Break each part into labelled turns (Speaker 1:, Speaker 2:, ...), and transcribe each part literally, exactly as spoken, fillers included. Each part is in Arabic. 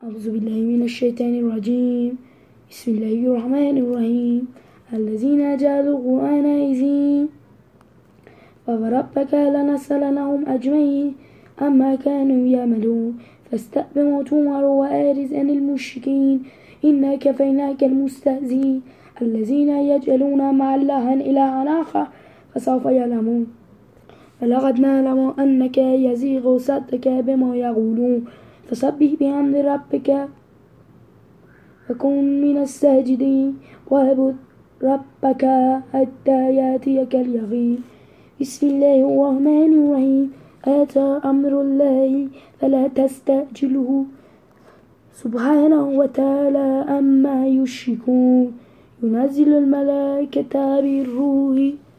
Speaker 1: أعوذ بالله من الشيطان الرجيم. بسم الله الرحمن الرحيم. الذين جعلوا القرآن عزين فوربك لنسألنهم أجمعين أما كانوا يعملون فاستقبل تمر وآرز عن المشركين إنا كفيناك المستهزئين الذين يجعلون مع الله إلها آخر فسوف يعلمون ولقد نعلم أنك يزيغ صدرك بما يقولون فسبح بحمد ربك وكن من الساجدين واعبد ربك حتى يأتيك اليقين. بسم الله الرحمن الرحيم. أتى أمر الله فلا تستعجله سبحانه وتعالى عما يشركون ينزل الملائكة بالروح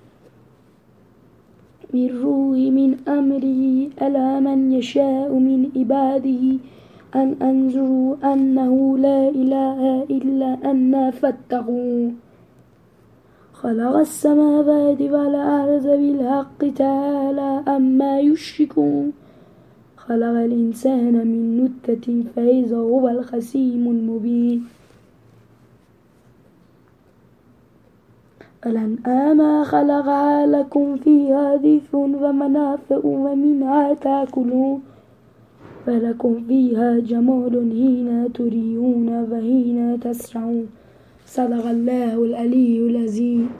Speaker 1: بالروح من أمره على من يشاء من عباده أن أنذروا أنه لا إله إلا أنا فاتقون. خلق السماوات والأرض بالحق تعالى عما يشركون. خلق الإنسان من نطفة فإذا هو الخصيم المبين. والأنعام خلقها لكم فيها دفء ومنافع ومنها تأكلون ولكم فيها جمال حين تريحون وحين تسرحون. صدق الله العلي العظيم.